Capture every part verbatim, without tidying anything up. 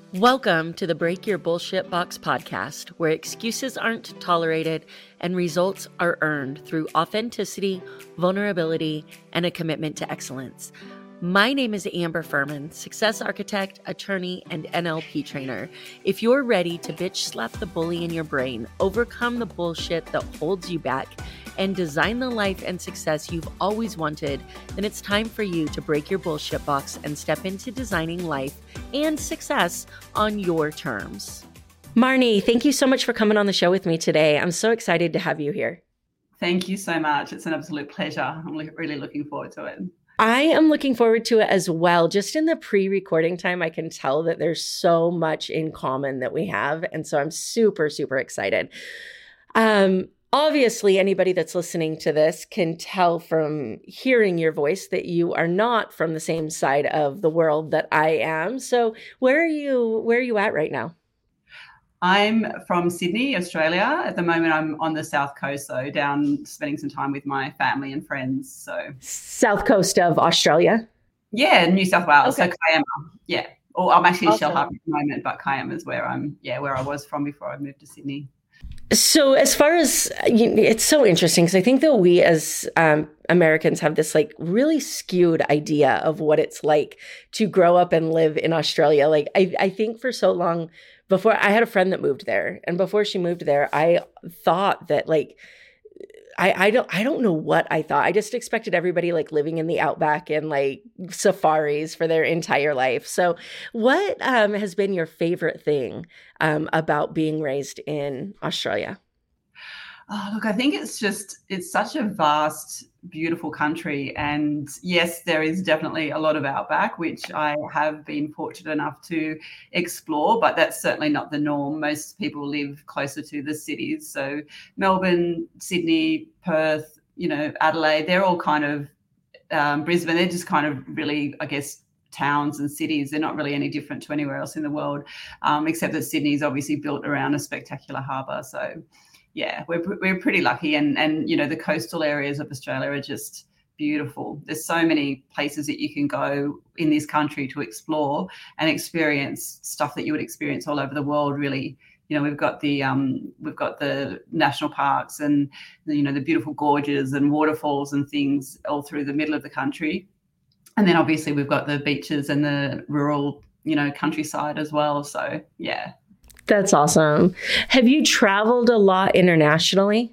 Welcome to the Break Your Bullshit Box podcast, where excuses aren't tolerated and results are earned through authenticity, vulnerability, and a commitment to excellence. My name is Amber Furman, success architect, attorney, and N L P trainer. If you're ready to bitch slap the bully in your brain, overcome the bullshit that holds you back, and design the life and success you've always wanted, then it's time for you to break your bullshit box and step into designing life and success on your terms. Marnie, thank you so much for coming on the show with me today. I'm so excited to have you here. Thank you so much. It's an absolute pleasure. I'm really looking forward to it. I am looking forward to it as well. Just in the pre-recording time, I can tell that there's so much in common that we have. And so I'm super, super excited. Um, obviously, anybody that's listening to this can tell from hearing your voice that you are not from the same side of the world that I am. So where are you, where are you at right now? I'm from Sydney, Australia. At the moment, I'm on the South Coast, so down spending some time with my family and friends. So South Coast of Australia? Yeah, New South Wales. Okay. So Kiama, yeah. Or I'm actually Awesome. Shellharbour at the moment, but Kiama is where I'm, yeah, where I was from before I moved to Sydney. So as far as, it's so interesting because I think that we as um, Americans have this like really skewed idea of what it's like to grow up and live in Australia. Like I, I think for so long before, I had a friend that moved there, and before she moved there, I thought that like, I, I don't I don't know what I thought. I just expected everybody like living in the outback and like safaris for their entire life. So what um, has been your favorite thing um, about being raised in Australia? Oh, look, I think it's just, it's such a vast, beautiful country. And yes, there is definitely a lot of outback, which I have been fortunate enough to explore, but that's certainly not the norm. Most people live closer to the cities. So Melbourne, Sydney, Perth, you know, Adelaide, they're all kind of, um, Brisbane, they're just kind of really, I guess, towns and cities. They're not really any different to anywhere else in the world, um, except that Sydney is obviously built around a spectacular harbour. So yeah, we're we're pretty lucky, and and you know the coastal areas of Australia are just beautiful. There's so many places that you can go in this country to explore and experience stuff that you would experience all over the world. Really, you know, we've got the um we've got the national parks and you know the beautiful gorges and waterfalls and things all through the middle of the country, and then obviously we've got the beaches and the rural you know countryside as well. So yeah. That's awesome. Have you traveled a lot internationally?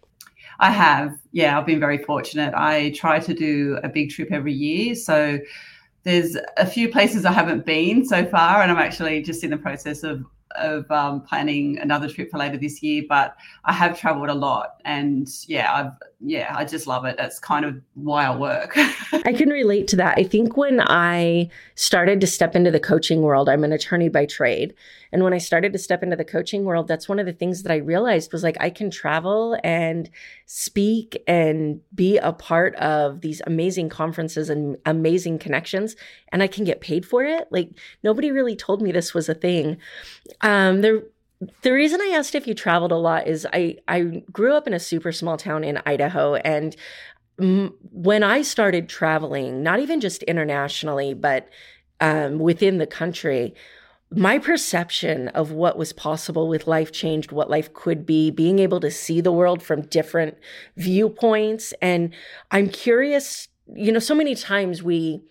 I have. Yeah, I've been very fortunate. I try to do a big trip every year. So there's a few places I haven't been so far, and I'm actually just in the process of of um, planning another trip for later this year. But I have traveled a lot, and yeah, I've yeah, I just love it. That's kind of why I work. I can relate to that. I think when I started to step into the coaching world, I'm an attorney by trade. And when I started to step into the coaching world, that's one of the things that I realized was like, I can travel and speak and be a part of these amazing conferences and amazing connections, and I can get paid for it. Like nobody really told me this was a thing. Um, there The reason I asked if you traveled a lot is I, I grew up in a super small town in Idaho. And m- when I started traveling, not even just internationally, but um, within the country, my perception of what was possible with life changed, what life could be, being able to see the world from different viewpoints. And I'm curious, you know, so many times we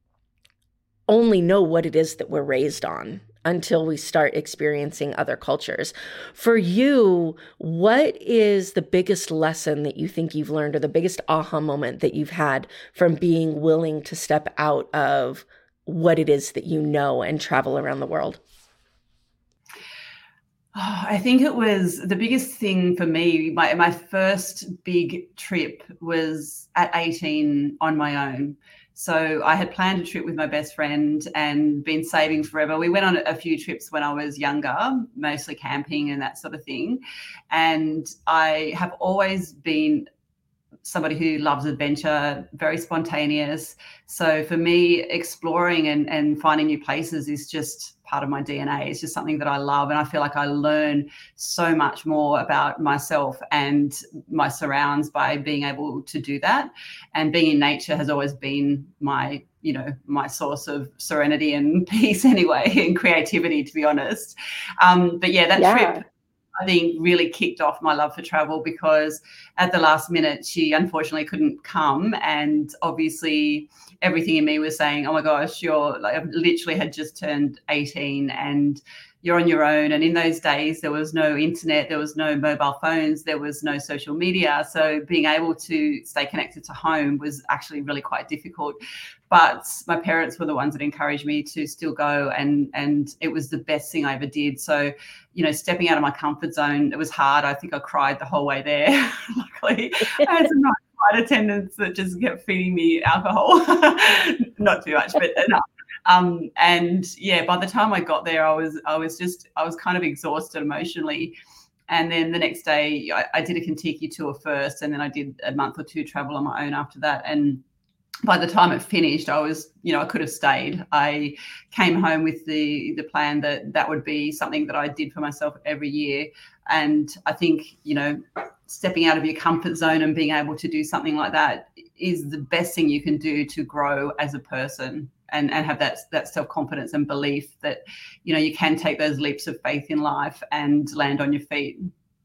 only know what it is that we're raised on until we start experiencing other cultures. For you, what is the biggest lesson that you think you've learned, or the biggest aha moment that you've had from being willing to step out of what it is that you know and travel around the world? Oh, I think it was the biggest thing for me. My, my first big trip was at eighteen on my own. So I had planned a trip with my best friend and been saving forever. We went on a few trips when I was younger, mostly camping and that sort of thing. And I have always been somebody who loves adventure, very spontaneous. So for me, exploring and, and finding new places is just part of my D N A. It's just something that I love. And I feel like I learn so much more about myself and my surrounds by being able to do that. And being in nature has always been my, you know, my source of serenity and peace anyway, and creativity, to be honest. Um, but yeah, that Yeah. trip, I think, really kicked off my love for travel, because at the last minute, she unfortunately couldn't come. And obviously everything in me was saying, oh my gosh, you're like, I literally had just turned eighteen and you're on your own. And in those days, there was no internet, there was no mobile phones, there was no social media. So being able to stay connected to home was actually really quite difficult. But my parents were the ones that encouraged me to still go, and and it was the best thing I ever did. So, you know, stepping out of my comfort zone, it was hard. I think I cried the whole way there. Luckily, I had some nice flight attendants that just kept feeding me alcohol. Not too much, but enough. Um, and yeah, by the time I got there, I was I was just I was kind of exhausted emotionally. And then the next day, I, I did a Kentucky tour first, and then I did a month or two travel on my own after that. And by the time it finished, I was, you know, I could have stayed. I came home with the the plan that that would be something that I did for myself every year. And I think, you know, stepping out of your comfort zone and being able to do something like that is the best thing you can do to grow as a person, and, and have that, that self-confidence and belief that, you know, you can take those leaps of faith in life and land on your feet.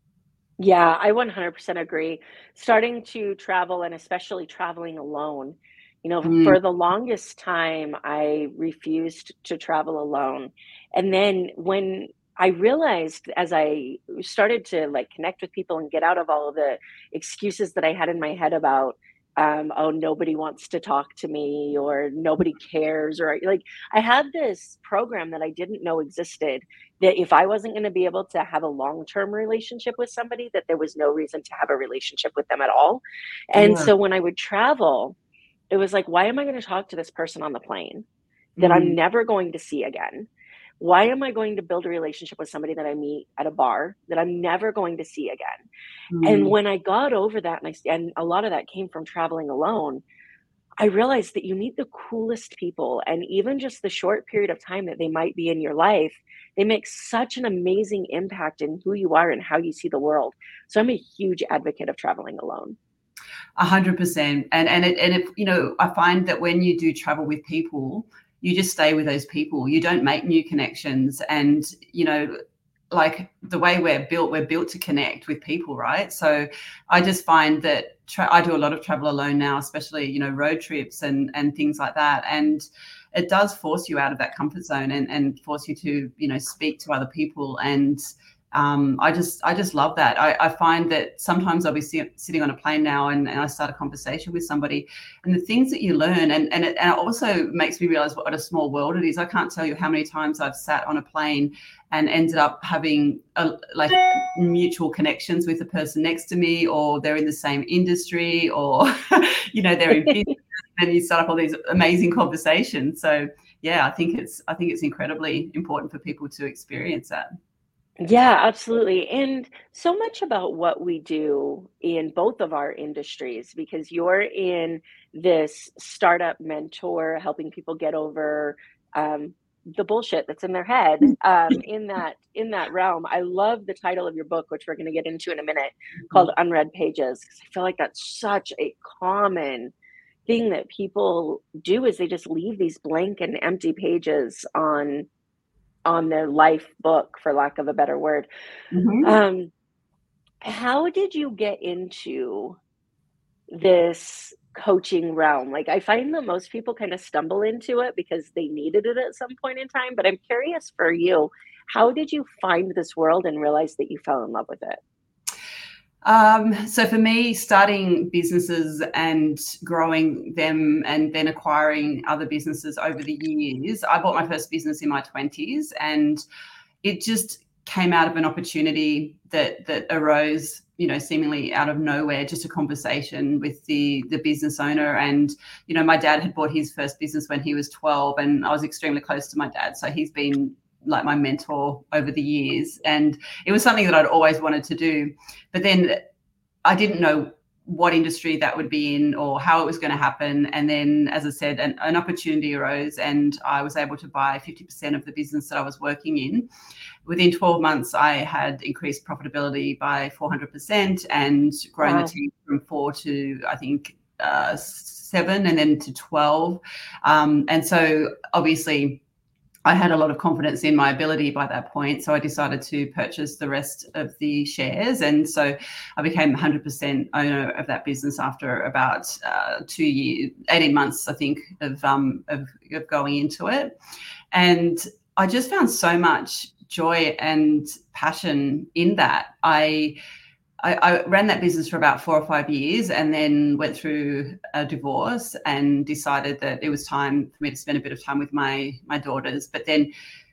Yeah, I one hundred percent agree. Starting to travel, and especially traveling alone, you know, Mm. for the longest time, I refused to travel alone. And then when I realized, as I started to like connect with people and get out of all of the excuses that I had in my head about, um, oh, nobody wants to talk to me, or nobody cares, or like I had this program that I didn't know existed, that if I wasn't going to be able to have a long-term relationship with somebody, that there was no reason to have a relationship with them at all. And Yeah. so when I would travel, it was like, why am I going to talk to this person on the plane that I'm Mm. never going to see again? Why am I going to build a relationship with somebody that I meet at a bar that I'm never going to see again? And Mm. when I got over that, and I, and a lot of that came from traveling alone, I realized that you meet the coolest people, and even just the short period of time that they might be in your life, they make such an amazing impact in who you are and how you see the world. So I'm a huge advocate of traveling alone. A hundred percent. And and it and it, you know, I find that when you do travel with people, you just stay with those people. You don't make new connections. And, you know, like the way we're built, we're built to connect with people, right? So I just find that tra- I do a lot of travel alone now, especially, you know, road trips and and things like that. And it does force you out of that comfort zone, and and force you to, you know, speak to other people. And um, I just I just love that. I, I find that sometimes I'll be sit, sitting on a plane now, and, and I start a conversation with somebody, and the things that you learn, and and it, and it also makes me realize what a small world it is. I can't tell you how many times I've sat on a plane and ended up having a, like mutual connections with the person next to me, or they're in the same industry, or you know, they're in business, and you start up all these amazing conversations. So yeah, I think it's I think it's incredibly important for people to experience that. Yeah, absolutely. And so much about what we do in both of our industries, because you're in this startup mentor, helping people get over um, the bullshit that's in their head. Um, in that in that realm, I love the title of your book, which we're going to get into in a minute, called Unread Pages, because I feel like that's such a common thing that people do, is they just leave these blank and empty pages on on their life book, for lack of a better word. Mm-hmm. Um, how did you get into this coaching realm? Like, I find that most people kind of stumble into it because they needed it at some point in time, but I'm curious for you, how did you find this world and realize that you fell in love with it? Um, so for me, starting businesses and growing them and then acquiring other businesses over the years, I bought my first business in my twenties, and it just came out of an opportunity that that arose, you know, seemingly out of nowhere, just a conversation with the the business owner. And, you know, my dad had bought his first business when he was twelve, and I was extremely close to my dad. So he's been like my mentor over the years. And it was something that I'd always wanted to do. But then I didn't know what industry that would be in or how it was going to happen. And then, as I said, an, an opportunity arose and I was able to buy fifty percent of the business that I was working in. Within twelve months, I had increased profitability by four hundred percent and grown wow. the team from four to, I think, uh, seven and then to twelve. Um, and so obviously I had a lot of confidence in my ability by that point. So I decided to purchase the rest of the shares. And so I became one hundred percent owner of that business after about uh, two years, eighteen months, I think, of, um, of, of going into it. And I just found so much joy and passion in that. I I, I ran that business for about four or five years and then went through a divorce and decided that it was time for me to spend a bit of time with my my daughters. But then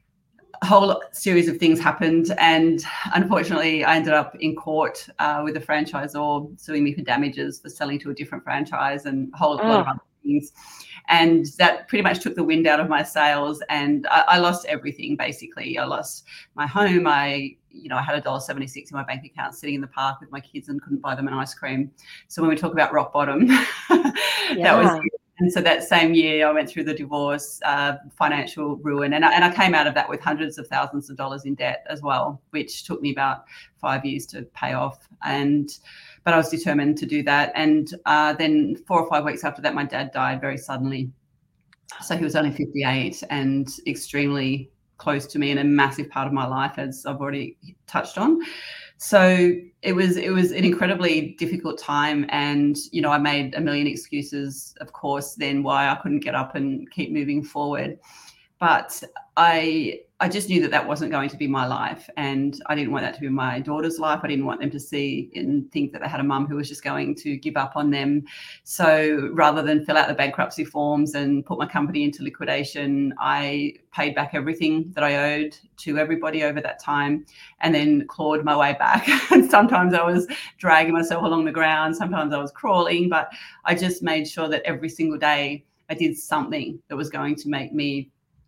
a whole series of things happened and unfortunately I ended up in court uh, with a franchisor suing me for damages for selling to a different franchise and a whole oh. lot of other things. And that pretty much took the wind out of my sails and I, I lost everything, basically. I lost my home. I, you know, I had a dollar seventy-six in my bank account sitting in the park with my kids and couldn't buy them an ice cream. So when we talk about rock bottom, yeah. that was it. And so that same year I went through the divorce, uh, financial ruin, and I, and I came out of that with hundreds of thousands of dollars in debt as well, which took me about five years to pay off. And but I was determined to do that. And uh, then four or five weeks after that, my dad died very suddenly. So he was only fifty-eight and extremely close to me and a massive part of my life, as I've already touched on. So it was it was an incredibly difficult time. And, you know, I made a million excuses, of course, then why I couldn't get up and keep moving forward. But I I just knew that that wasn't going to be my life, and I didn't want that to be my daughter's life. I didn't want them to see and think that they had a mum who was just going to give up on them. So rather than fill out the bankruptcy forms and put my company into liquidation, I paid back everything that I owed to everybody over that time and then clawed my way back. And sometimes I was dragging myself along the ground, sometimes I was crawling, but I just made sure that every single day I did something that was going to make me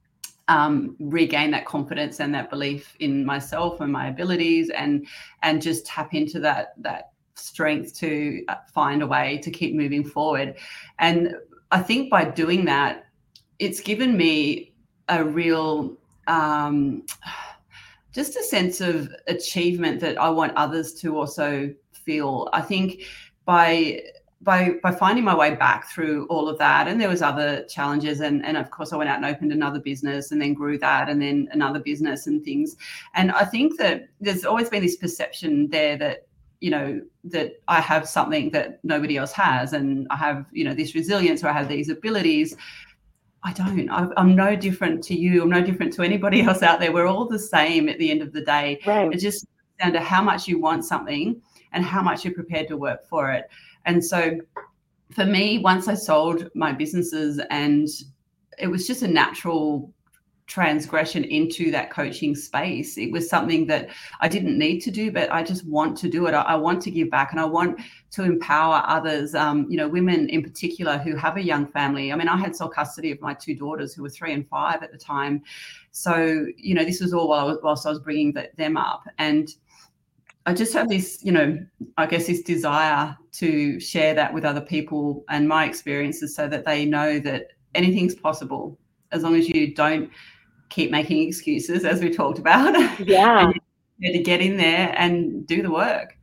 Um, regain that confidence and that belief in myself and my abilities, and and just tap into that that strength to find a way to keep moving forward. And I think by doing that, it's given me a real um, just a sense of achievement that I want others to also feel. I think by By, by finding my way back through all of that, and there was other challenges, and, and of course I went out and opened another business and then grew that and then another business and things. And I think that there's always been this perception there that, you know, that I have something that nobody else has, and I have, you know, this resilience, or I have these abilities. I don't. I'm no different to you. I'm no different to anybody else out there. We're all the same at the end of the day. Right. It just comes down to how much you want something and how much you're prepared to work for it. And so for me, once I sold my businesses, and it was just a natural transgression into that coaching space. It was something that I didn't need to do, but I just want to do it. I, I want to give back, and I want to empower others, um, you know, women in particular who have a young family. I mean, I had sole custody of my two daughters who were three and five at the time. So, you know, this was all while, whilst I was bringing the, them up. And I just have this, you know, I guess this desire to share that with other people and my experiences, so that they know that anything's possible as long as you don't keep making excuses, as we talked about. Yeah. And to get in there and do the work.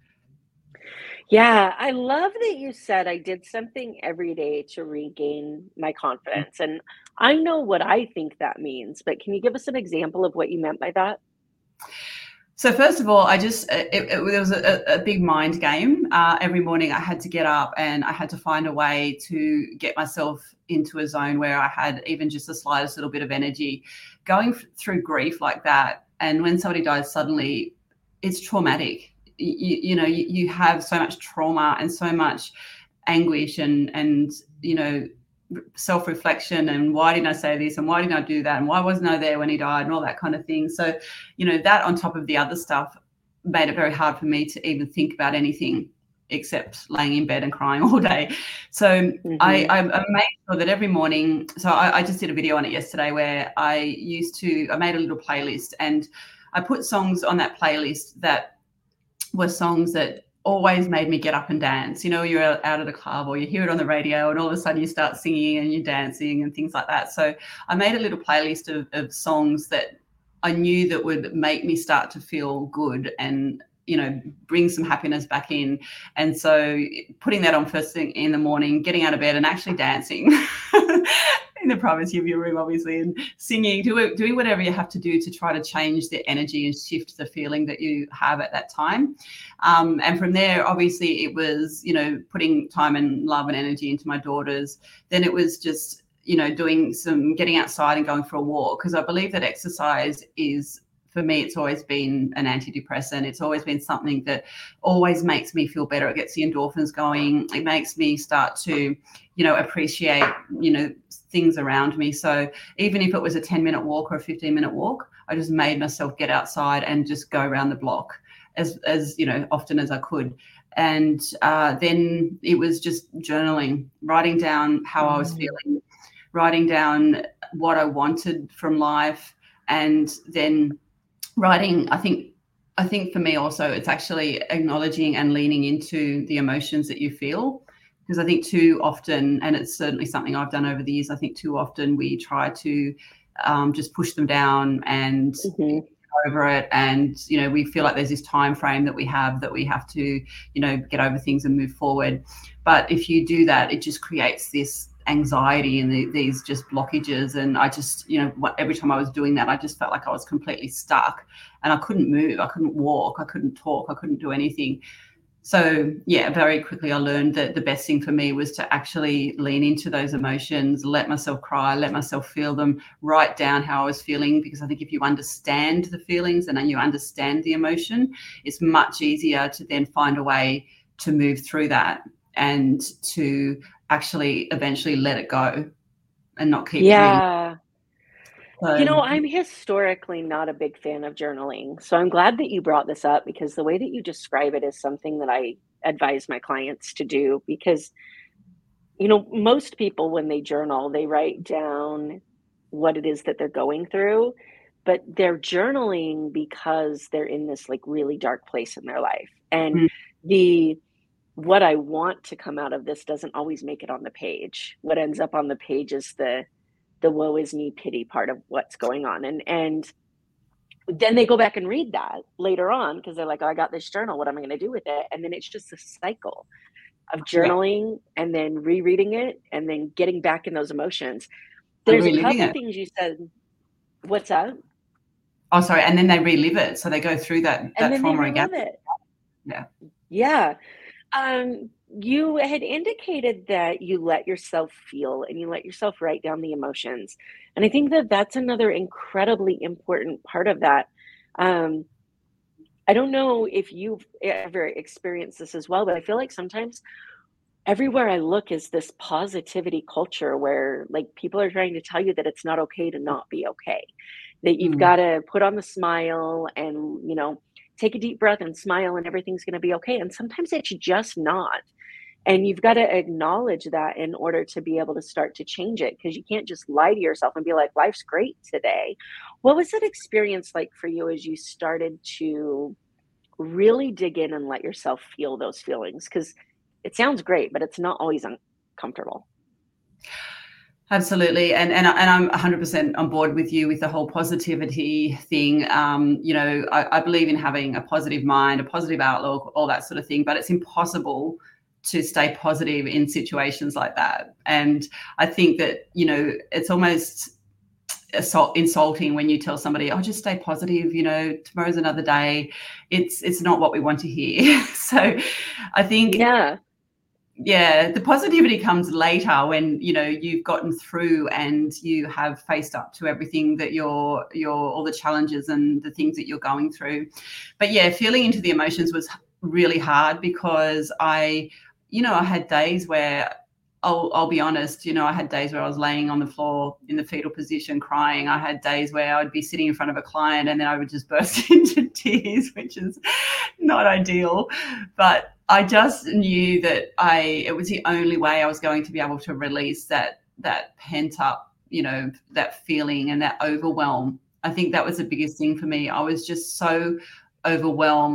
Yeah, I love that you said I did something every day to regain my confidence. And I know what I think that means, but can you give us an example of what you meant by that? So first of all, I just, it, it, there was a, a big mind game. Uh, every morning I had to get up and I had to find a way to get myself into a zone where I had even just the slightest little bit of energy. Going f- through grief like that, and when somebody dies suddenly, it's traumatic. You, you know, you, you have so much trauma and so much anguish and, and you know, self-reflection, and why didn't I say this, and why didn't I do that, and why wasn't I there when he died, and all that kind of thing. So, you know, that on top of the other stuff made it very hard for me to even think about anything except laying in bed and crying all day. So mm-hmm. I, I, I made sure that every morning, so I, I just did a video on it yesterday where I used to, I made a little playlist, and I put songs on that playlist that were songs that always made me get up and dance. You know, you're out at a club or you hear it on the radio and all of a sudden you start singing and you're dancing and things like that. So I made a little playlist of, of songs that I knew that would make me start to feel good and, you know, bring some happiness back in. And so putting that on first thing in the morning, getting out of bed and actually dancing in the privacy of your room, obviously, and singing, do, doing whatever you have to do to try to change the energy and shift the feeling that you have at that time. Um, and from there, obviously, it was, you know, putting time and love and energy into my daughters. Then it was just, you know, doing some getting outside and going for a walk, because I believe that exercise is, for me, it's always been an antidepressant. It's always been something that always makes me feel better. It gets the endorphins going. It makes me start to, you know, appreciate, you know, things around me. So even if it was a ten minute walk or a fifteen minute walk, I just made myself get outside and just go around the block as, as you know, often as I could. And uh, then it was just journaling, writing down how I was feeling, writing down what I wanted from life, and then writing, I think, I think for me also, it's actually acknowledging and leaning into the emotions that you feel. Because I think too often, and it's certainly something I've done over the years, I think too often we try to um, just push them down and mm-hmm. over it. And, you know, we feel like there's this time frame that we have that we have to, you know, get over things and move forward. But if you do that, it just creates this anxiety and the, these just blockages. And I just, you know, every time I was doing that, I just felt like I was completely stuck and I couldn't move. I couldn't walk. I couldn't talk. I couldn't do anything. So, yeah, very quickly I learned that the best thing for me was to actually lean into those emotions, let myself cry, let myself feel them, write down how I was feeling, because I think if you understand the feelings and then you understand the emotion, it's much easier to then find a way to move through that and to actually eventually let it go and not keep yeah reading. So, you know, I'm historically not a big fan of journaling, so I'm glad that you brought this up, because the way that you describe it is something that I advise my clients to do. Because, you know, most people, when they journal, they write down what it is that they're going through, but they're journaling because they're in this like really dark place in their life, and mm. the what I want to come out of this doesn't always make it on the page. What ends up on the page is the the woe is me pity part of what's going on. And and then they go back and read that later on because they're like, oh, I got this journal. What am I going to do with it? And then it's just a cycle of journaling yeah. and then rereading it and then getting back in those emotions. There's a couple it. things you said. What's that? Oh, sorry. And then they relive it. So they go through that, that and then trauma they relive again. It. Yeah. Yeah. Um, you had indicated that you let yourself feel and you let yourself write down the emotions. And I think that that's another incredibly important part of that. Um, I don't know if you've ever experienced this as well, but I feel like sometimes everywhere I look is this positivity culture where like people are trying to tell you that it's not okay to not be okay, that you've mm. got to put on the smile and, you know, take a deep breath and smile and everything's going to be okay. And sometimes it's just not. And you've got to acknowledge that in order to be able to start to change it, because you can't just lie to yourself and be like, life's great today. What was that experience like for you as you started to really dig in and let yourself feel those feelings? Because it sounds great, but it's not always uncomfortable. Absolutely. And, and, and I'm one hundred percent on board with you with the whole positivity thing. Um, you know, I, I believe in having a positive mind, a positive outlook, all that sort of thing, but it's impossible to stay positive in situations like that. And I think that, you know, it's almost assault, insulting when you tell somebody, oh, just stay positive, you know, tomorrow's another day. It's, it's not what we want to hear. So I think, yeah. Yeah, the positivity comes later when, you know, you've gotten through and you have faced up to everything that you're, you're all the challenges and the things that you're going through. But yeah, feeling into the emotions was really hard because I, you know, I had days where I'll, I'll be honest, you know, I had days where I was laying on the floor in the fetal position crying. I had days where I would be sitting in front of a client and then I would just burst into tears, which is not ideal. But I just knew that I it was the only way I was going to be able to release that that pent up, you know, that feeling and that overwhelm. I think that was the biggest thing for me. I was just so overwhelmed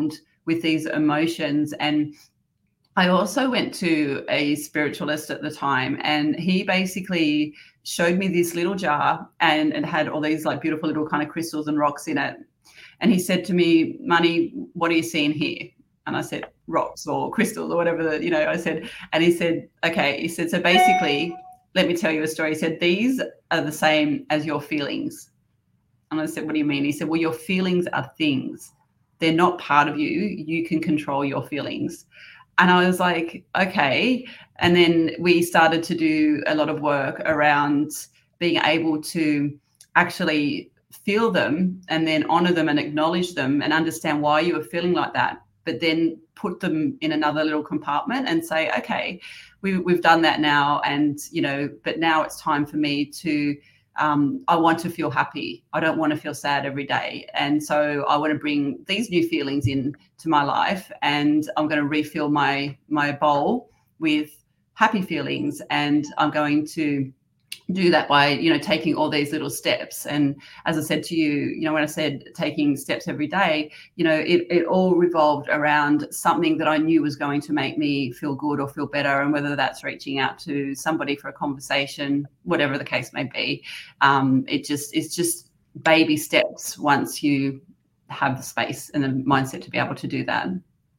with these emotions. And I also went to a spiritualist at the time, and he basically showed me this little jar, and it had all these like beautiful little kind of crystals and rocks in it. And he said to me, Money, what are you seeing here? And I said, rocks or crystals or whatever, the, you know, I said, and he said, okay. He said, so basically, let me tell you a story. He said, these are the same as your feelings. And I said, what do you mean? He said, well, your feelings are things. They're not part of you. You can control your feelings. And I was like, okay. And then we started to do a lot of work around being able to actually feel them and then honor them and acknowledge them and understand why you were feeling like that, but then put them in another little compartment and say, okay, we, we've done that now. And, you know, but now it's time for me to, um, I want to feel happy. I don't want to feel sad every day. And so I want to bring these new feelings in to my life, and I'm going to refill my, my bowl with happy feelings. And I'm going to do that by, you know, taking all these little steps. And as I said to you, you know, when I said taking steps every day, you know, it, it all revolved around something that I knew was going to make me feel good or feel better. And whether that's reaching out to somebody for a conversation, whatever the case may be, um, it just, it's just baby steps once you have the space and the mindset to be able to do that.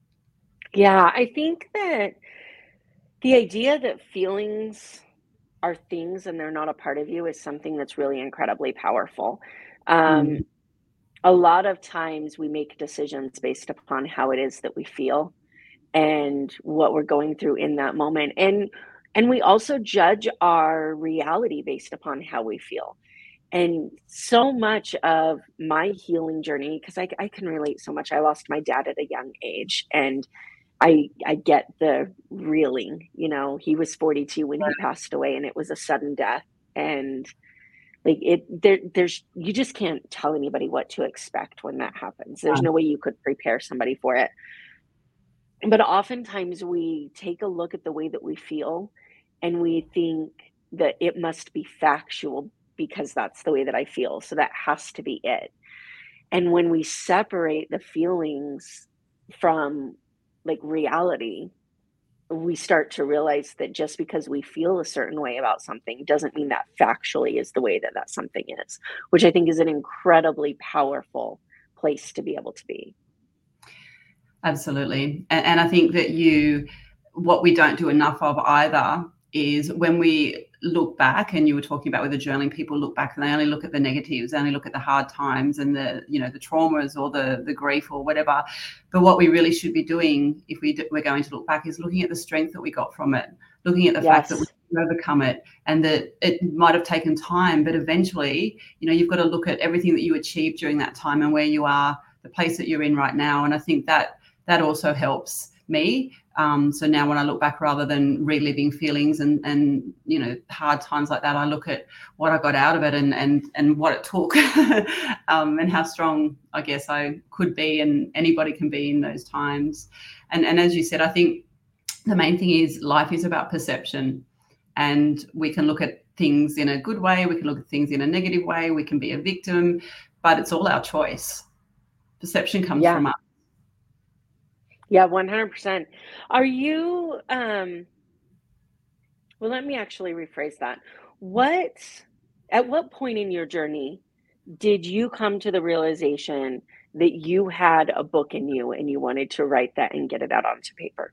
Yeah, I think that the idea that feelings are things and they're not a part of you is something that's really incredibly powerful. Um, Mm. A lot of times we make decisions based upon how it is that we feel and what we're going through in that moment. And and we also judge our reality based upon how we feel. And so much of my healing journey, because I, I can relate so much. I lost my dad at a young age, and I I get the reeling, you know, he was forty-two when he passed away, and it was a sudden death. And like it there there's you just can't tell anybody what to expect when that happens. There's no way you could prepare somebody for it. But oftentimes we take a look at the way that we feel and we think that it must be factual because that's the way that I feel. So that has to be it. And when we separate the feelings from like reality, we start to realize that just because we feel a certain way about something doesn't mean that factually is the way that that something is, which I think is an incredibly powerful place to be able to be. Absolutely. And, and I think that you, what we don't do enough of either is when we look back, and you were talking about with the journaling, people look back and they only look at the negatives, they only look at the hard times and the, you know, the traumas or the, the grief or whatever. But what we really should be doing if we do, we're going to look back is looking at the strength that we got from it, looking at the Yes. fact that we can overcome it, and that it might have taken time, but eventually, you know, you've got to look at everything that you achieved during that time and where you are, the place that you're in right now. And I think that that also helps me. Um, so now when I look back, rather than reliving feelings and, and, you know, hard times like that, I look at what I got out of it and, and, and what it took um, and how strong, I guess, I could be and anybody can be in those times. And, and as you said, I think the main thing is life is about perception, and we can look at things in a good way. We can look at things in a negative way. We can be a victim, but it's all our choice. Perception comes Yeah. from us. Yeah, one hundred percent. Are you, um, well, let me actually rephrase that. What, at what point in your journey did you come to the realization that you had a book in you and you wanted to write that and get it out onto paper?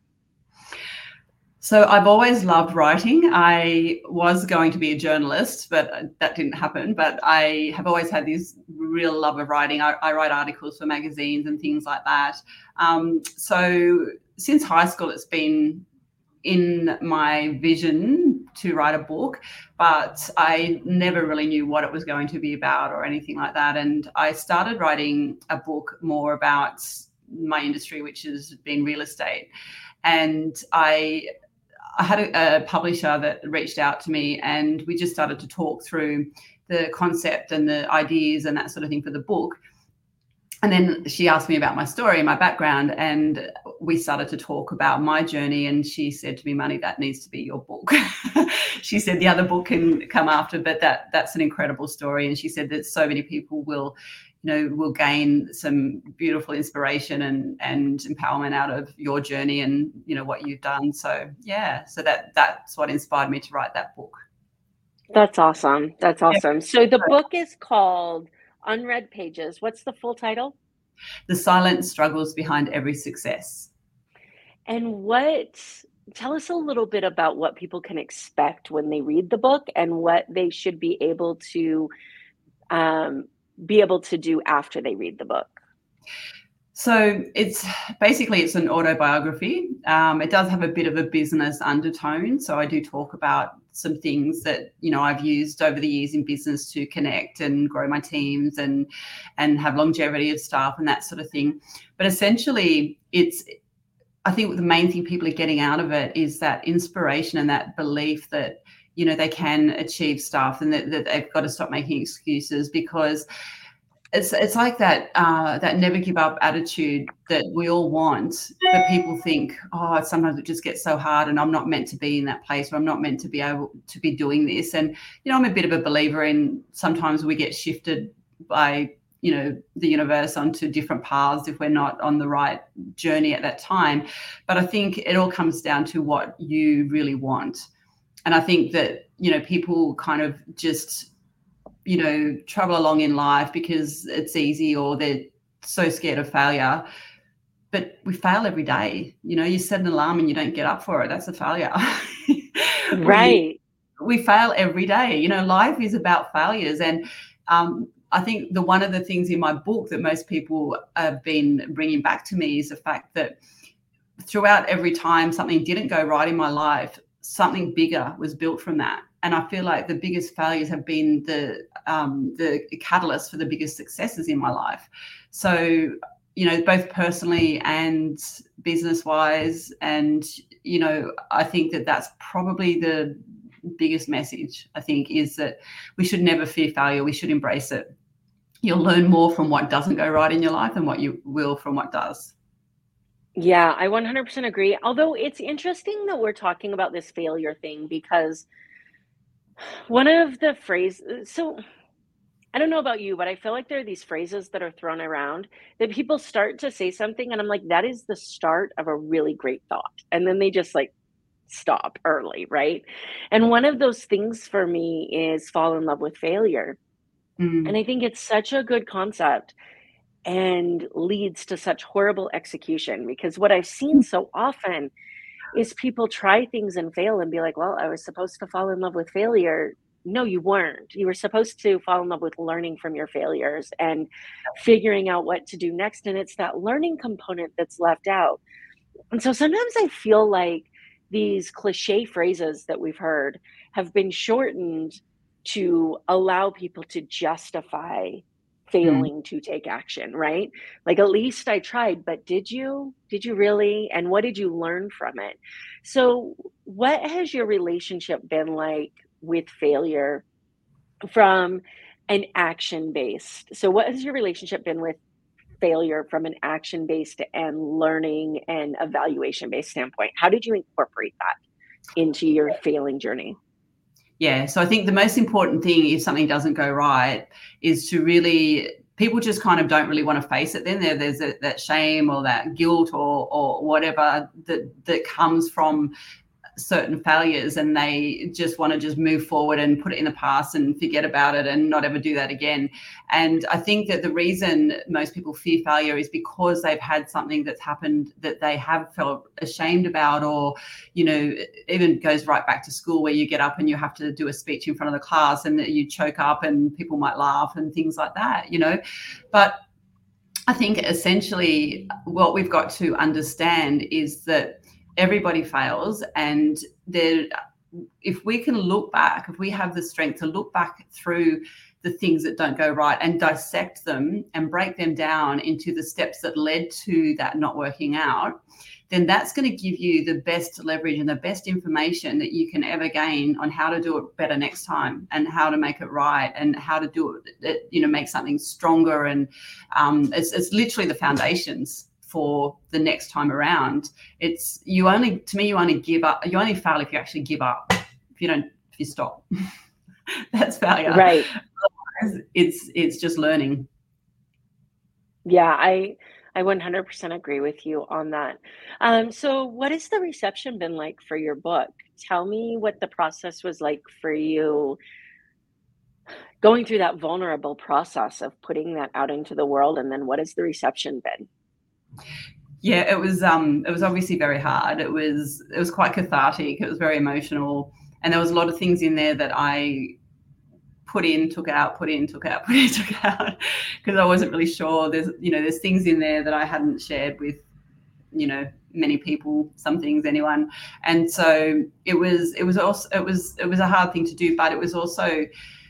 So I've always loved writing. I was going to be a journalist, but that didn't happen. But I have always had this real love of writing. I, I write articles for magazines and things like that. Um, so since high school, it's been in my vision to write a book, but I never really knew what it was going to be about or anything like that. And I started writing a book more about my industry, which has been real estate. And I I had a, a publisher that reached out to me, and we just started to talk through the concept and the ideas and that sort of thing for the book. And then she asked me about my story, my background, and we started to talk about my journey, and she said to me, Money, that needs to be your book. She said the other book can come after, but that that's an incredible story. And she said that so many people will, you know, will gain some beautiful inspiration and and empowerment out of your journey and, you know, what you've done. So yeah, so that that's what inspired me to write that book. That's awesome. That's awesome. So the book is called Unread Pages. What's the full title? The Silent Struggles Behind Every Success. And what, tell us a little bit about what people can expect when they read the book and what they should be able to um, be able to do after they read the book. So it's basically, it's an autobiography. Um, it does have a bit of a business undertone. So I do talk about some things that, you know, I've used over the years in business to connect and grow my teams and, and have longevity of staff and that sort of thing. But essentially it's, I think the main thing people are getting out of it is that inspiration and that belief that, you know, they can achieve stuff and that, that they've got to stop making excuses, because It's it's like that uh, that never give up attitude that we all want, but people think, oh, sometimes it just gets so hard and I'm not meant to be in that place, or I'm not meant to be able to be doing this. And, you know, I'm a bit of a believer in sometimes we get shifted by, you know, the universe onto different paths if we're not on the right journey at that time. But I think it all comes down to what you really want. And I think that, you know, people kind of just, you know, travel along in life because it's easy or they're so scared of failure. But we fail every day. You know, you set an alarm and you don't get up for it. That's a failure. Right. we, we fail every day. You know, life is about failures. And um, I think the one of the things in my book that most people have been bringing back to me is the fact that throughout every time something didn't go right in my life, something bigger was built from that. And I feel like the biggest failures have been the um, the catalyst for the biggest successes in my life. So, you know, both personally and business-wise. And, you know, I think that that's probably the biggest message, I think, is that we should never fear failure. We should embrace it. You'll learn more from what doesn't go right in your life than what you will from what does. Yeah, I one hundred percent agree. Although it's interesting that we're talking about this failure thing, because one of the phrases, so I don't know about you, but I feel like there are these phrases that are thrown around that people start to say something and I'm like, that is the start of a really great thought. And then they just like stop early, right? And one of those things for me is fall in love with failure. Mm. And I think it's such a good concept and leads to such horrible execution, because what I've seen so often is people try things and fail and be like, well, I was supposed to fall in love with failure. No, you weren't. You were supposed to fall in love with learning from your failures and figuring out what to do next. And it's that learning component that's left out. And so sometimes I feel like these cliche phrases that we've heard have been shortened to allow people to justify failing mm. to take action, right? Like, at least I tried, but did you? Did you really? And what did you learn from it? So what has your relationship been like with failure from an action-based? So what has your relationship been with failure from an action-based and learning and evaluation-based standpoint? How did you incorporate that into your failing journey? Yeah, so I think the most important thing if something doesn't go right is to really, people just kind of don't really want to face it. Then there, there's a, that shame or that guilt or or whatever that that comes from certain failures, and they just want to just move forward and put it in the past and forget about it and not ever do that again. And I think that the reason most people fear failure is because they've had something that's happened that they have felt ashamed about, or, you know, even goes right back to school where you get up and you have to do a speech in front of the class and that you choke up and people might laugh and things like that, you know. But I think essentially what we've got to understand is that everybody fails, and there, if we can look back, if we have the strength to look back through the things that don't go right and dissect them and break them down into the steps that led to that not working out, then that's going to give you the best leverage and the best information that you can ever gain on how to do it better next time and how to make it right and how to do it, you know, make something stronger. And um, it's, it's literally the foundations for the next time around. It's you only, to me, you only give up, you only fail if you actually give up. If you don't, if you stop, that's failure. Right. Otherwise, it's, it's just learning. Yeah, I I one hundred percent agree with you on that. Um, so what has the reception been like for your book? Tell me what the process was like for you going through that vulnerable process of putting that out into the world, and then what has the reception been? Yeah, it was um it was obviously very hard. It was it was quite cathartic. It was very emotional. And there was a lot of things in there that I put in, took out, put in, took out, put in, took out, because I wasn't really sure. There's, you know, there's things in there that I hadn't shared with, you know, many people, some things, anyone. And so it was, it was also, it was, it was a hard thing to do, but it was also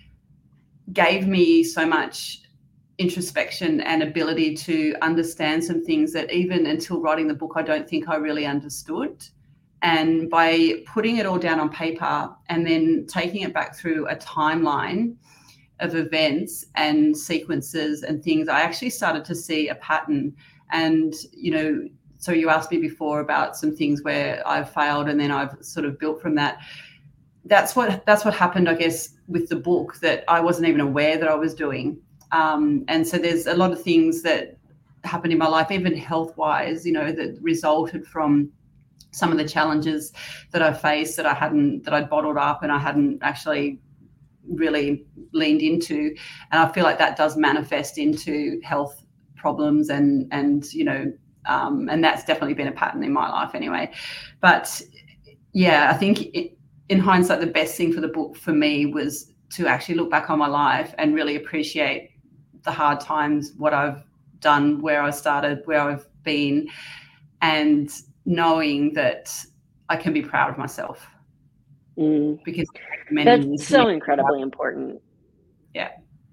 gave me so much introspection and ability to understand some things that even until writing the book, I don't think I really understood. And by putting it all down on paper and then taking it back through a timeline of events and sequences and things, I actually started to see a pattern. And, you know, so you asked me before about some things where I've failed and then I've sort of built from that. That's what, that's what happened, I guess, with the book, that I wasn't even aware that I was doing. Um, and so there's a lot of things that happened in my life, even health-wise, you know, that resulted from some of the challenges that I faced that I hadn't, that I'd bottled up and I hadn't actually really leaned into. And I feel like that does manifest into health problems and, and, you know, um, and that's definitely been a pattern in my life anyway. But yeah, I think it, in hindsight, the best thing for the book for me was to actually look back on my life and really appreciate the hard times, what I've done, where I started, where I've been, and knowing that I can be proud of myself. Mm. Because many that's so incredibly important. Yeah.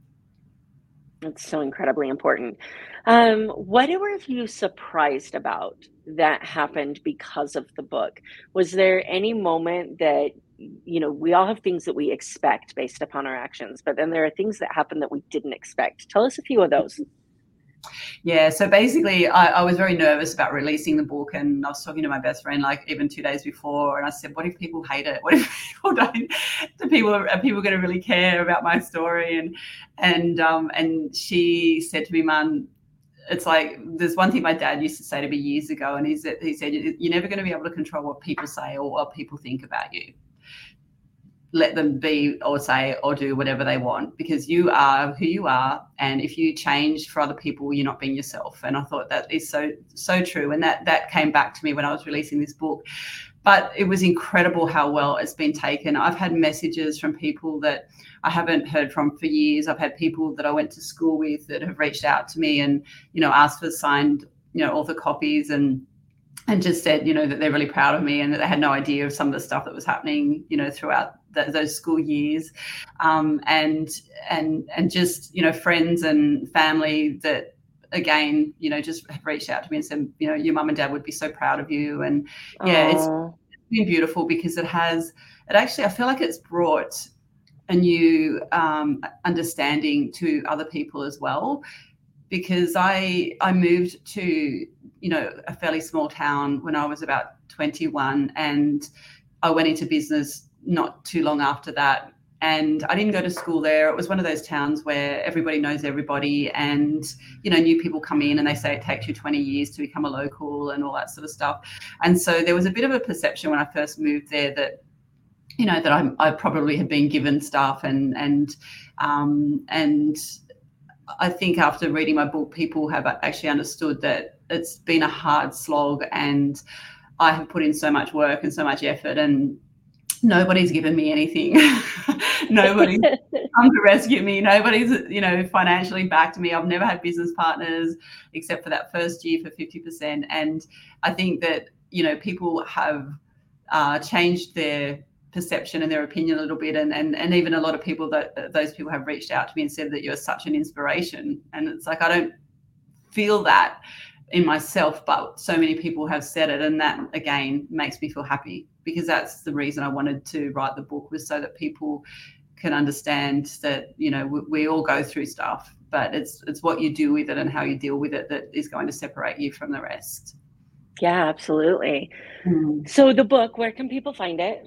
That's so incredibly important. Um, what were you surprised about that happened because of the book? Was there any moment that, you know, we all have things that we expect based upon our actions, but then there are things that happen that we didn't expect. Tell us a few of those. Yeah, so basically I, I was very nervous about releasing the book, and I was talking to my best friend like even two days before, and I said, what if people hate it? What if people don't, do people, are people going to really care about my story? And and um, and she said to me, Mum, it's like, there's one thing my dad used to say to me years ago, and he said, he said, you're never going to be able to control what people say or what people think about you. Let them be or say or do whatever they want, because you are who you are. And if you change for other people, you're not being yourself. And I thought that is so, so true. And that, that came back to me when I was releasing this book. But it was incredible how well it's been taken. I've had messages from people that I haven't heard from for years. I've had people that I went to school with that have reached out to me and, you know, asked for signed, you know, author copies, and and just said, you know, that they're really proud of me and that they had no idea of some of the stuff that was happening, you know, throughout the, those school years. Um, and, and, and just, you know, friends and family that, again, you know, just have reached out to me and said, you know, your mum and dad would be so proud of you. And yeah, it's, it's been beautiful because it has, it actually, I feel like it's brought a new um, understanding to other people as well. Because I I moved to, you know, a fairly small town when I was about twenty-one, and I went into business not too long after that. And I didn't go to school there. It was one of those towns where everybody knows everybody, and, you know, new people come in and they say it takes you twenty years to become a local and all that sort of stuff. And so there was a bit of a perception when I first moved there that, you know, that I, I probably had been given stuff, and and um, and I think after reading my book, people have actually understood that it's been a hard slog, and I have put in so much work and so much effort, and nobody's given me anything. Nobody's come to rescue me. Nobody's, you know, financially backed me. I've never had business partners except for that first year for fifty percent. And I think that, you know, people have uh, changed their perception and their opinion a little bit, and and and even a lot of people that those people have reached out to me and said that you're such an inspiration. And it's like, I don't feel that in myself, but so many people have said it, and that again makes me feel happy, because that's the reason I wanted to write the book, was so that people can understand that, you know, we, we all go through stuff, but it's it's what you do with it and how you deal with it that is going to separate you from the rest. Yeah, absolutely. Mm. So the book, where can people find it?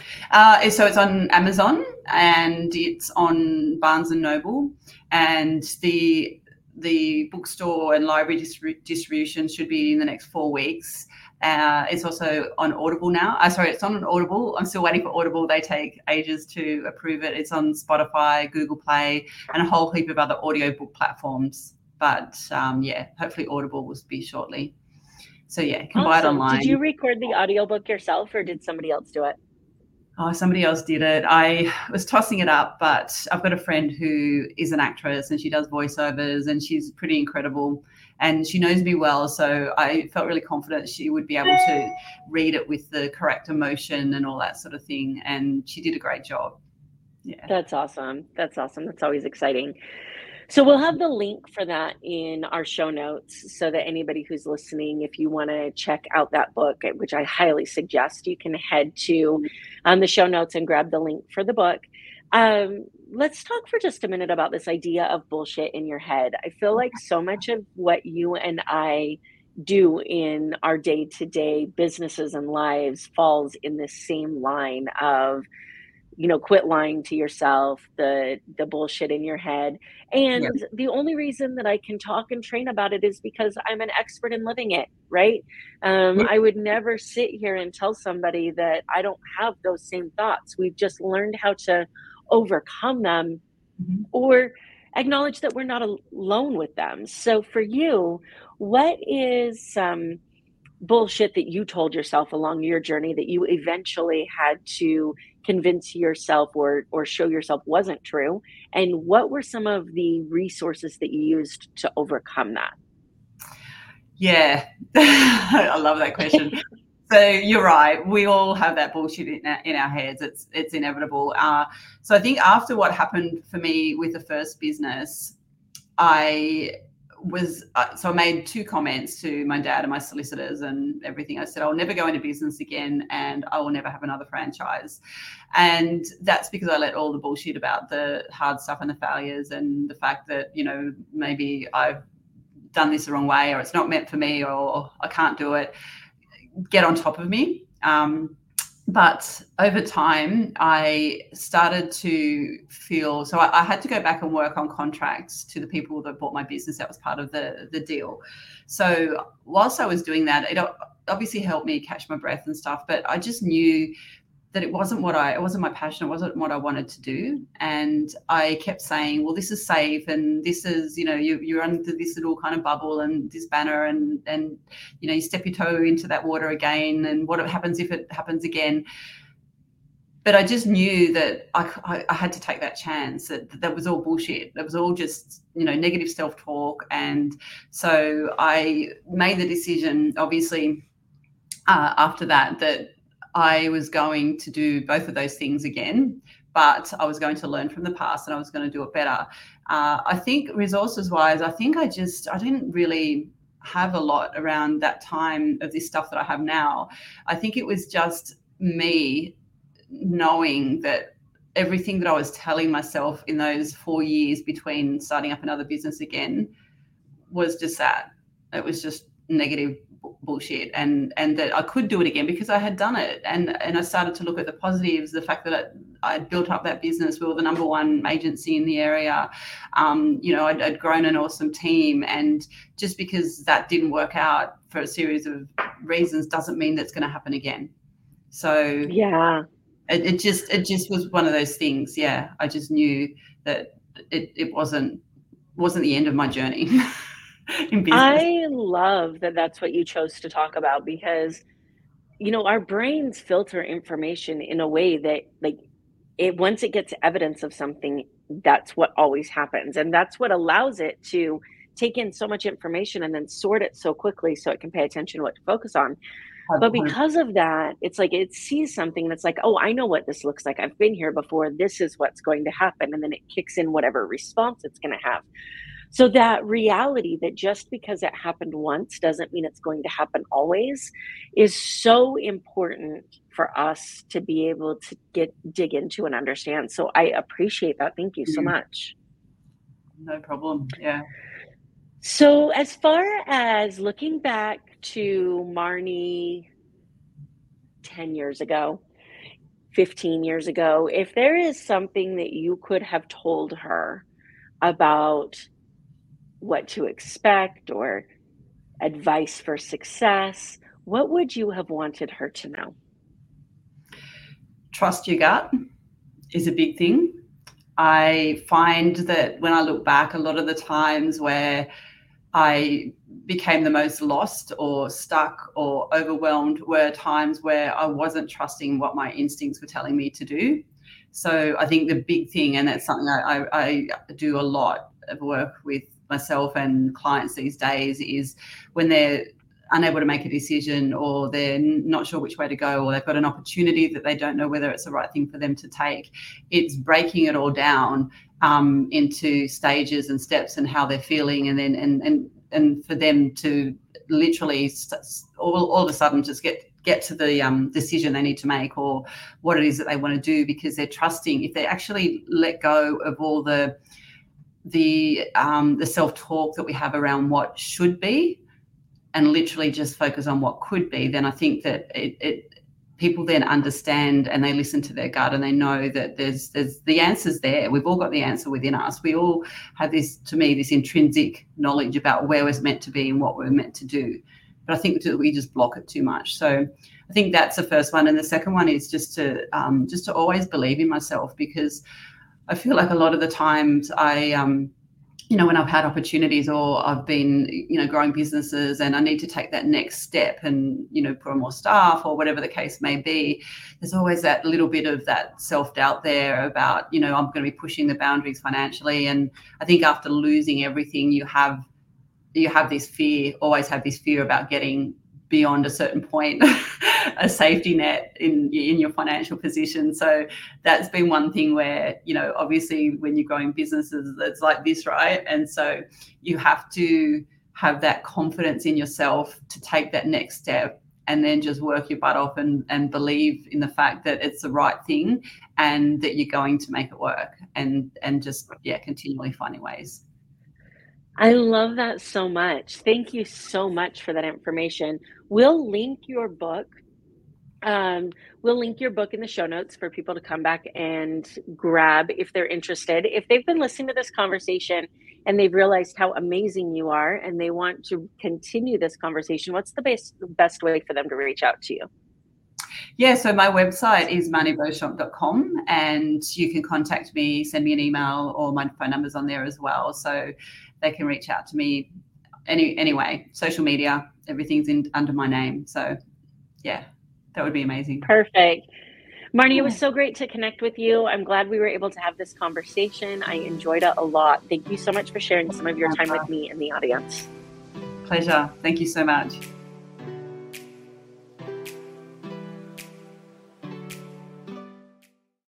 Uh, so it's on Amazon and it's on Barnes and Noble, and the the bookstore and library distri- distribution should be in the next four weeks. Uh, it's also on Audible now. Uh, sorry, it's not on Audible. I'm still waiting for Audible. They take ages to approve it. It's on Spotify, Google Play, and a whole heap of other audiobook platforms. But um, yeah, hopefully Audible will be shortly. So yeah, you can Awesome. buy it online. Did you record the audiobook yourself, or did somebody else do it? Oh, somebody else did it. I was tossing it up, but I've got a friend who is an actress and she does voiceovers and she's pretty incredible and she knows me well. So I felt really confident she would be able to read it with the correct emotion and all that sort of thing. And she did a great job. Yeah. That's awesome. That's awesome. That's always exciting. So we'll have the link for that in our show notes so that anybody who's listening, if you want to check out that book, which I highly suggest, you can head to um, the show notes and grab the link for the book. Um, let's talk for just a minute about this idea of bullshit in your head. I feel like so much of what you and I do in our day-to-day businesses and lives falls in this same line of, you know, quit lying to yourself, the the bullshit in your head. And Yeah. the only reason that I can talk and train about it is because I'm an expert in living it, right? Um, Yeah. I would never sit here and tell somebody that I don't have those same thoughts. We've just learned how to overcome them Mhm. or acknowledge that we're not alone with them. So for you, what is um, bullshit that you told yourself along your journey that you eventually had to convince yourself or or show yourself wasn't true, and what were some of the resources that you used to overcome that? Yeah, I love that question. So you're right. We all have that bullshit in our, in our heads. It's it's inevitable. Uh, so I think after what happened for me with the first business, I was uh, so I made two comments to my dad and my solicitors and everything. I said, I'll never go into business again and I will never have another franchise. And that's because I let all the bullshit about the hard stuff and the failures and the fact that, you know, maybe I've done this the wrong way or it's not meant for me or I can't do it, get on top of me. Um, But over time, I started to feel, so I, I had to go back and work on contracts to the people that bought my business. That was part of the, the deal. So whilst I was doing that, it obviously helped me catch my breath and stuff, but I just knew that it wasn't what I, it wasn't my passion. It wasn't what I wanted to do. And I kept saying, well, this is safe. And this is, you know, you, you're under this little kind of bubble and this banner and, and, you know, you step your toe into that water again. And what happens if it happens again? But I just knew that I, I, I had to take that chance, that that was all bullshit. That was all just, you know, negative self-talk. And so I made the decision, obviously, uh, after that, that I was going to do both of those things again, but I was going to learn from the past and I was going to do it better. Uh, I think resources-wise, I think I just, I didn't really have a lot around that time of this stuff that I have now. I think it was just me knowing that everything that I was telling myself in those four years between starting up another business again was just that. It was just negative bullshit, and and that I could do it again because I had done it, and and I started to look at the positives, the fact that I had built up that business. We were the number one agency in the area. Um, you know, I'd, I'd grown an awesome team, and just because that didn't work out for a series of reasons doesn't mean that's going to happen again. So yeah, it, it just it just was one of those things. Yeah, I just knew that it it wasn't wasn't the end of my journey. In business. I love that that's what you chose to talk about because, you know, our brains filter information in a way that, like, it once it gets evidence of something, that's what always happens. And that's what allows it to take in so much information and then sort it so quickly so it can pay attention to what to focus on. But because of that, it's like it sees something that's like, oh, I know what this looks like. I've been here before. This is what's going to happen. And then it kicks in whatever response it's going to have. So that reality that just because it happened once doesn't mean it's going to happen always is so important for us to be able to get dig into and understand. So I appreciate that. Thank you so much. No problem. Yeah. So, as far as looking back to Marnie ten years ago, fifteen years ago, if there is something that you could have told her about what to expect or advice for success, what would you have wanted her to know? Trust your gut is a big thing. I find that when I look back, a lot of the times where I became the most lost or stuck or overwhelmed were times where I wasn't trusting what my instincts were telling me to do. So I think the big thing, and that's something I, I, I do a lot of work with myself and clients these days, is when they're unable to make a decision, or they're not sure which way to go, or they've got an opportunity that they don't know whether it's the right thing for them to take. It's breaking it all down um, into stages and steps and how they're feeling, and then and and and for them to literally st- all, all of a sudden just get get to the um, decision they need to make, or what it is that they want to do, because they're trusting. If they actually let go of all the the um, the self-talk that we have around what should be, and literally just focus on what could be, then I think that it, it people then understand, and they listen to their gut, and they know that there's there's the answer's there. We've all got the answer within us. We all have this, to me, this intrinsic knowledge about where we're meant to be and what we're meant to do. But I think that we just block it too much. So I think that's the first one. And the second one is just to um, just to always believe in myself, because I feel like a lot of the times I um you know, when I've had opportunities, or I've been, you know, growing businesses and I need to take that next step and, you know, put on more staff or whatever the case may be, there's always that little bit of that self-doubt there about, you know, I'm going to be pushing the boundaries financially. And I think after losing everything, you have, you have this fear, always have this fear about getting beyond a certain point, a safety net in in your financial position. So that's been one thing where, you know, obviously when you're growing businesses, it's like this, right? And so you have to have that confidence in yourself to take that next step, and then just work your butt off and, and believe in the fact that it's the right thing and that you're going to make it work, and and just, yeah, continually finding ways. I love that so much. Thank you so much for that information. We'll link your book. Um, we'll link your book in the show notes for people to come back and grab if they're interested. If they've been listening to this conversation and they've realized how amazing you are and they want to continue this conversation, what's the best best way for them to reach out to you? Yeah, so my website is marnie beauchamp dot com, and you can contact me, send me an email, or my phone number's on there as well. So they can reach out to me any anyway. Social media, everything's in under my name. So yeah, that would be amazing. Perfect. Marnie, yeah. It was so great to connect with you. I'm glad we were able to have this conversation. I enjoyed it a lot. Thank you so much for sharing some of your time with me and the audience. Pleasure. Thank you so much.